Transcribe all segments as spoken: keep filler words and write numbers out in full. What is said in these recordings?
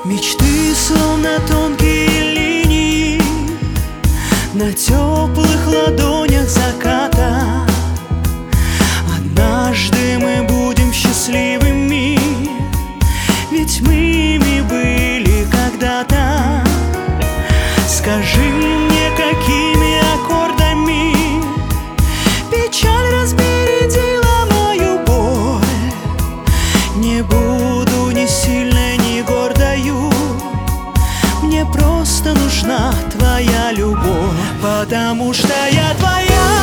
Мечты, словно тонкие линии на теплых ладонях заката. Однажды мы будем счастливыми, ведь мы ими были когда-то. Скажи мне, какими аккордами печаль разбередила мою боль. Не буду ни сильной, ни гордою, мне просто нужна твоя любовь. Потому что я твоя,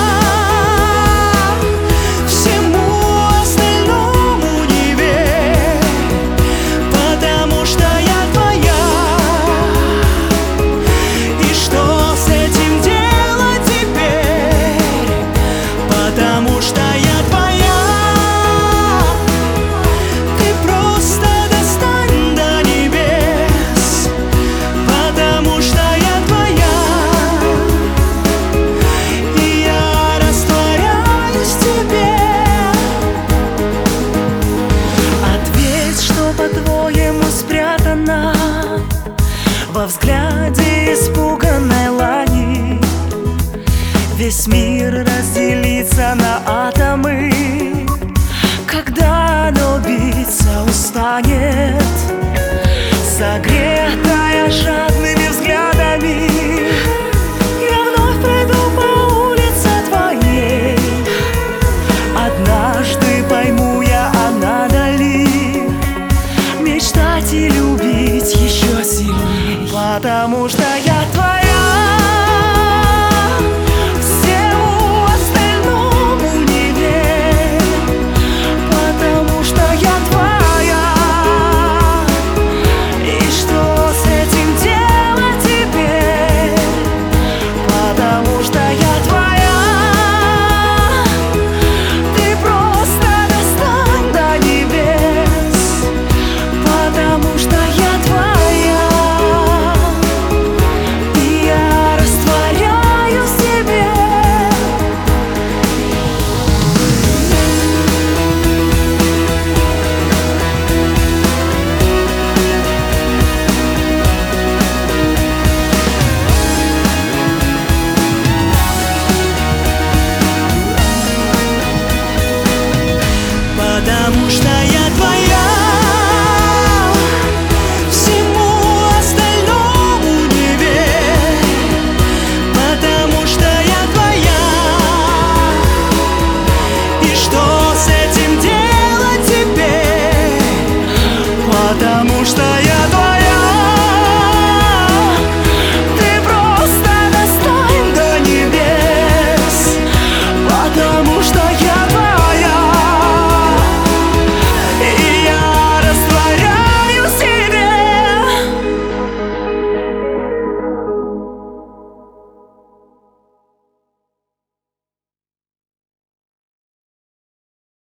всему остальному не верь. Потому что я твоя, и что с этим делать теперь? Потому что я твоя, ты просто достань до небес. Потому что я твоя, и я растворяюсь в тебе. Ответь, что по-твоему спрятано во взгляде испуганной лани. Весь мир разделится на атомы, когда оно биться устанет.